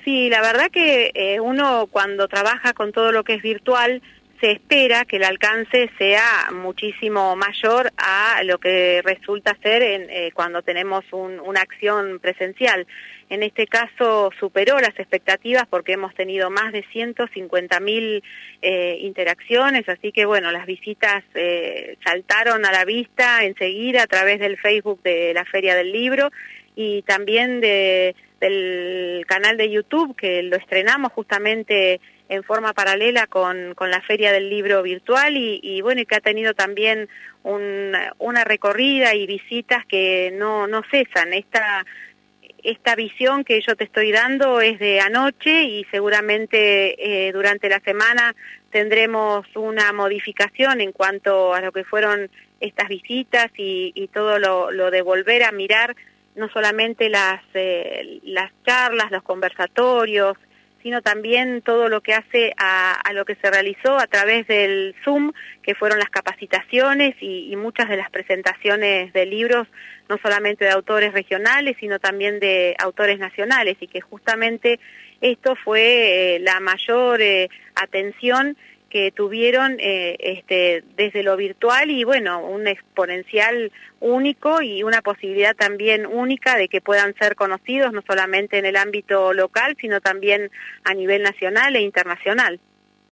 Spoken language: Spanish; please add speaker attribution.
Speaker 1: Sí, la verdad que uno cuando trabaja con todo lo que es virtual, se espera que el alcance sea muchísimo mayor a lo que resulta ser cuando tenemos una acción presencial. En este caso superó las expectativas porque hemos tenido más de 150.000 interacciones, así que bueno, las visitas saltaron a la vista enseguida a través del Facebook de la Feria del Libro y también del canal de YouTube, que lo estrenamos justamente en forma paralela con la Feria del Libro virtual y bueno, y que ha tenido también una recorrida y visitas que no cesan. Esta visión que yo te estoy dando es de anoche y seguramente durante la semana tendremos una modificación en cuanto a lo que fueron estas visitas y todo lo de volver a mirar no solamente las charlas, los conversatorios, sino también todo lo que hace a lo que se realizó a través del Zoom, que fueron las capacitaciones y muchas de las presentaciones de libros, no solamente de autores regionales, sino también de autores nacionales, y que justamente esto fue la mayor atención que tuvieron desde lo virtual y bueno, un exponencial único y una posibilidad también única de que puedan ser conocidos no solamente en el ámbito local, sino también a nivel nacional e internacional.